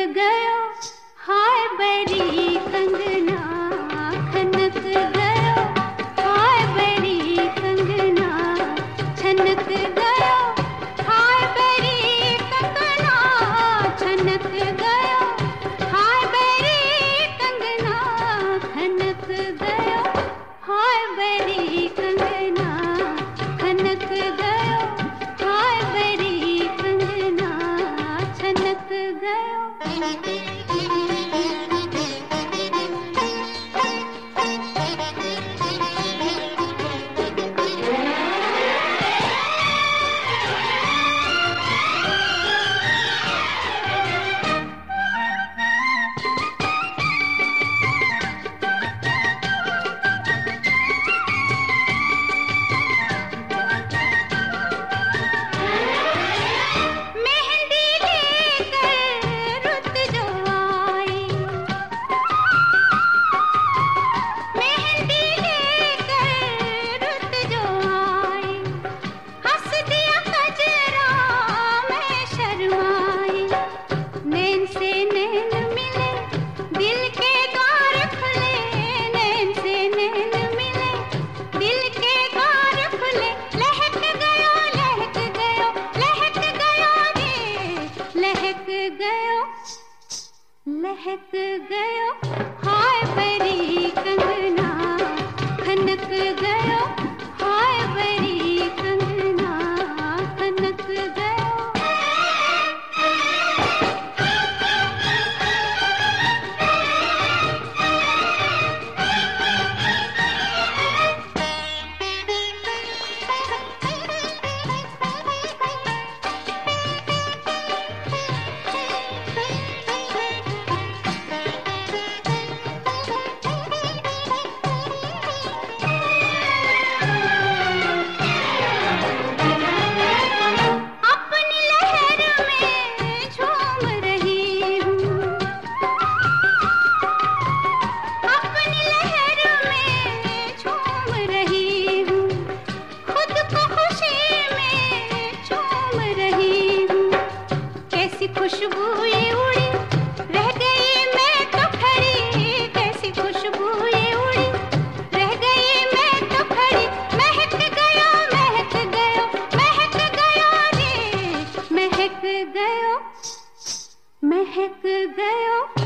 गयो हाय बेरी कंगना, खनक गयो हाय बेरी कंगना, छनक गयो हाय बेरी कंगना, छनक गयो हाय बेरी कंगना, खनक गयो हाय बेरी कंगना, खनक गयो हाय बेरी कंगना, छनक गयो। लहक गयो हाय बेरी कंगना, खनक गयो हाय बेरी कंगना, खनक गयो। खुशबू ये उड़ी रह गई मैं तो खड़ी, कैसी खुशबू ये उड़ी रह गई मैं तो खड़ी, महक गयो महक गयो महक गयो रे, महक गयो महक गयो।